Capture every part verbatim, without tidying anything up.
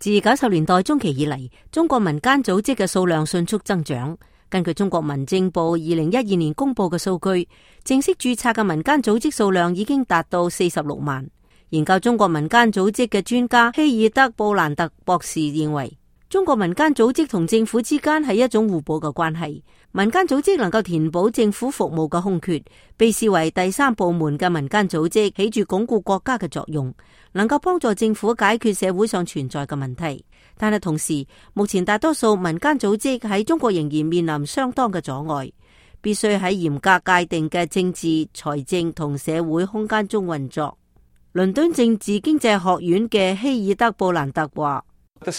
自九十年代中期以嚟，中國民間組織嘅數量迅速增長。根據中國民政部二零一二年公布嘅數據，正式註冊嘅民間組織數量已經達到四十六萬。研究中國民間組織嘅專家希爾德布蘭特博士認為，中國民間組織同政府之間係一種互補嘅關係。民間組織能夠填補政府服務嘅空缺，被視為第三部門嘅民間組織起住鞏固國家嘅作用，能夠幫助政府解決社會上存在嘅問題。但係同時，目前大多數民間組織喺中國仍然面臨相當嘅阻礙，必須喺嚴格界定嘅政治、財政同社會空間中運作。倫敦政治經濟學院嘅希爾德布蘭特話，布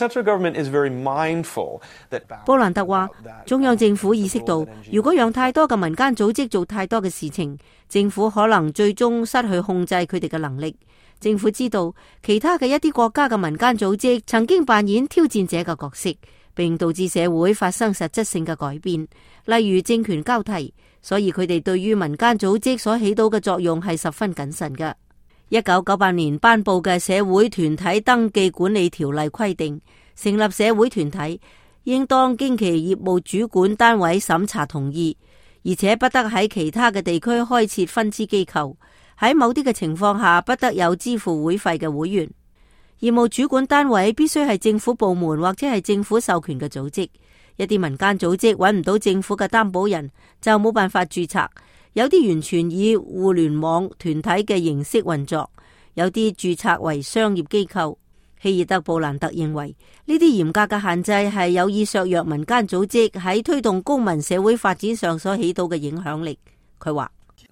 蘭特話，中央政府意識到，如果讓太多嘅民間組織做太多嘅事情，政府可能最終失去控制佢哋嘅能力。政府知道，其他嘅一啲國家嘅民間組織曾經扮演挑戰者嘅角色，並導致社會發生實質性嘅改變，例如政權交替，所以佢哋對於民間組織所起到嘅作用係十分謹慎嘅。一九九八年頒布嘅社會團體登記管理條例規定，成立社會團體應當經其業務主管單位審查同意，而且不得喺其他嘅地區開設分支機構，喺某啲嘅情況下不得有支付會費嘅會員。業務主管單位必須係政府部門或者係政府授權嘅組織。一啲民間組織揾唔到政府嘅擔保人，就冇辦法註冊。有啲完全以互聯網團體嘅形式運作，有啲註冊為商業機構。希爾德布蘭特認為，呢啲嚴格嘅限制係有意削弱民間組織喺推動公民社會發展上所起到嘅影響力。佢話，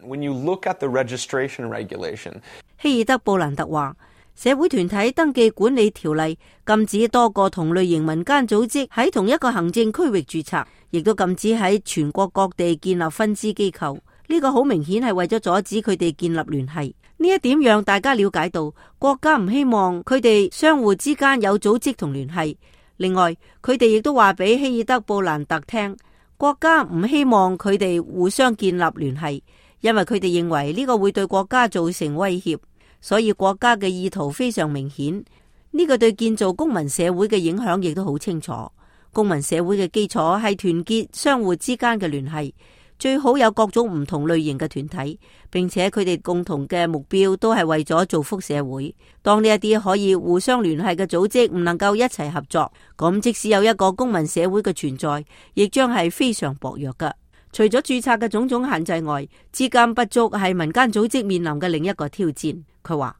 希爾德布蘭特話，社會團體登記管理條例禁止多個同類型民間組織喺同一個行政區域註冊，亦都禁止喺全國各地建立分支機構。呢個好明顯係為咗阻止佢哋建立聯繫。呢一點讓大家了解到，國家唔希望佢哋相互之間有組織同聯繫。另外，佢哋亦都話俾希爾德布蘭特聽，國家唔希望佢哋互相建立聯繫，因為佢哋認為呢個會對國家造成威脅。所以國家嘅意圖非常明顯，呢個對建造公民社會嘅影響亦都好清楚。公民社會嘅基礎係團結相互之間嘅聯繫。最好有各種唔同類型嘅團體，並且佢哋共同嘅目標都係為咗造福社會。當呢一啲可以互相聯繫嘅組織唔能夠一齊合作，咁即使有一個公民社會嘅存在，亦將係非常薄弱㗎。除咗註冊嘅種種限制外，資金不足係民間組織面臨嘅另一個挑戰。佢話，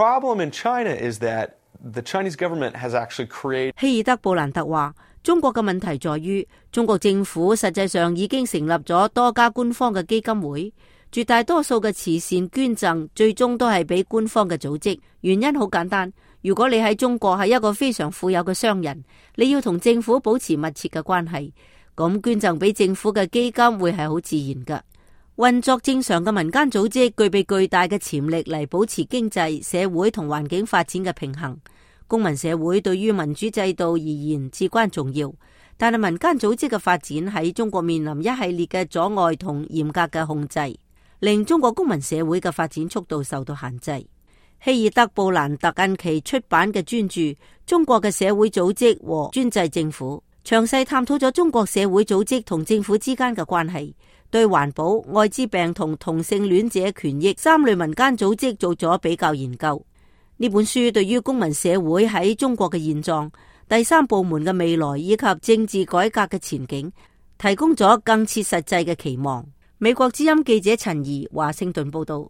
希爾德布蘭特話，中國嘅問題在於，中國政府實際上已經成立咗多家官方嘅基金會，絕大多數嘅慈善捐贈最終都係俾官方嘅組織。原因好簡單，如果你喺中國係一個非常富有嘅商人，你要同政府保持密切嘅關係，咁捐贈俾政府嘅基金會係好自然㗎。運作正常嘅民間組織具備巨大嘅潛力嚟保持經濟、社會同環境發展嘅平衡。公民社會對於民主制度而言至關重要，但係民間組織嘅發展喺中國面臨一系列嘅阻礙同嚴格嘅控制，令中國公民社會嘅發展速度受到限制。希爾德布蘭特近期出版嘅專著《中國嘅社會組織和專制政府》，詳細探討咗中國社會組織同政府之間嘅關係，對環保、艾滋病同同性戀者權益三類民間組織做咗比較研究。呢本書對於公民社會喺中國嘅現狀、第三部門嘅未來以及政治改革嘅前景，提供咗更切實際嘅期望。美國之音記者陳怡華盛頓報道。